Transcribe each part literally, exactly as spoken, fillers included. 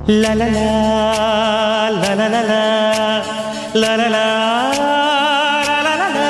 La la la la la la la la la la la la la.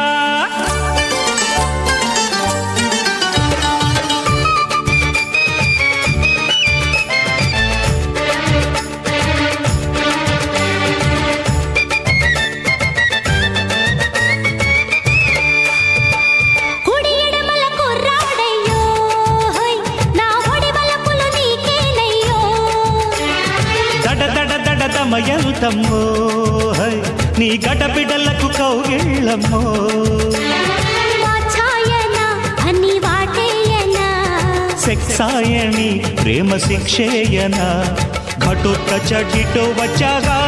దమయంతమ్మో నీ గడబిడలకు కౌగిళ్ళమ్మో వాచాయన అని వాటేయన సెక్సాయని ప్రేమ శిక్షేయన ఘటోత్క చటిటో వచ్చాగా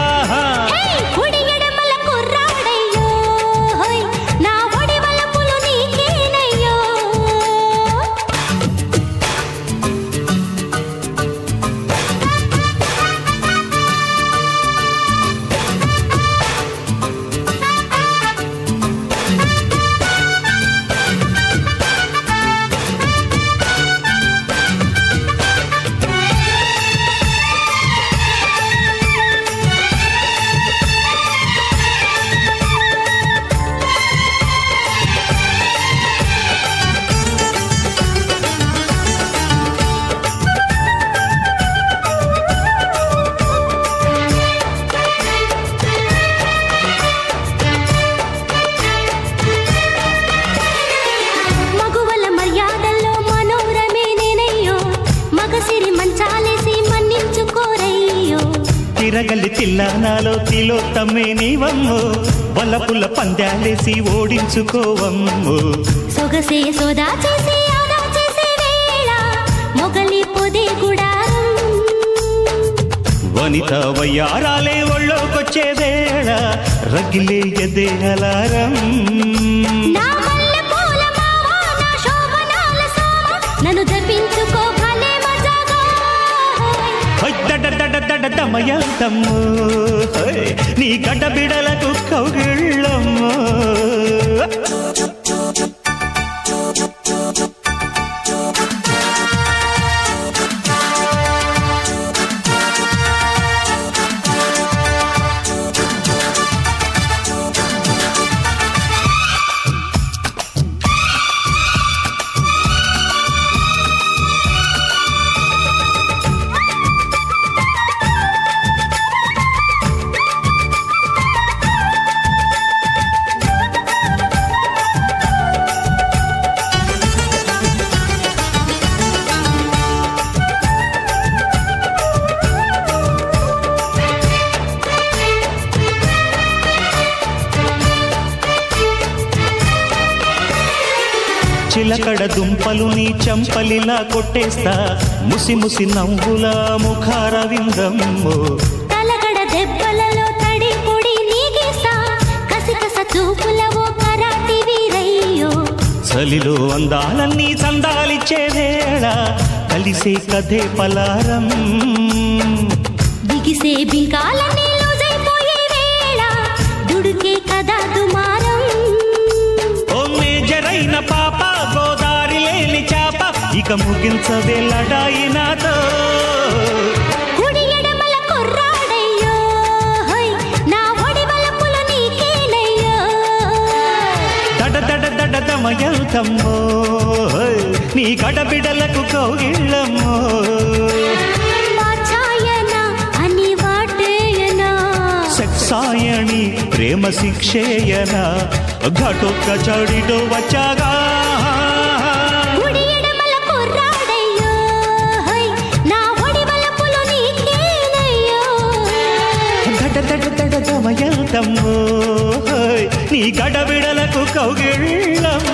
తిరగలి తిల్లానాలో తిలోత్తమే నీవమ్మో వలపుల పందాలేసి ఓడించుకోవమ్మో సొగసే సోదా చేసి ఆదా చేసే వేళ మొగలి పొదే గుడారం వనిత వయ్యారాలే ఒళ్ళోకొచ్చే వేళ రగిలే ఎదే అలారం నా మల్లె పూల మావా నా శోభనాల సామా నన్ను దర్పించుకో భలే మజాగా దడ దడ దడ దమయంతమ్మో నీ గడ్డబిడలకు కౌగిళ్ళమ్మో చిలకడ దుంపలు నీ చంపలిలా కొట్టేస్తా ముసి ముసి నవ్వుల ముఖార విందమ్మో తలగడ దెబ్బలలో తడి పొడి నీగేస్తా కసికస చూపులవో కరాటి వీరయ్యో చలిలో అందాలన్నీ చందాలిచ్చే వేళ కలిసే కథే పలారం బిగిసే బింకాలన్నీ లూజైపోయే వేళ దుడుకే కదా దుమారం ఓ మేజరైన పాప గోదారి లేని చాప ఇక ముగించవే లడాయి నాతో కుడి ఎడమల కుర్రాడయ్యో నా ఒడి వలపుల నీకేనయ్యో దడ దడ దడ దమయంతమ్మో నీ గడబిడలకు కౌగిళ్ళమ్మో వాచాయన అని వాటేయన సెక్సాయని ప్రేమ శిక్షేయన ఘటోత్క చడిటో వచ్చాగా కుడి ఎడమల కుర్రాడయ్యో నా ఒడి వలపుల నీకేనయ్యో దడ దడ దడ దమయంతమ్మో నీ గడబిడలకు కౌగిళ్ళమ్మో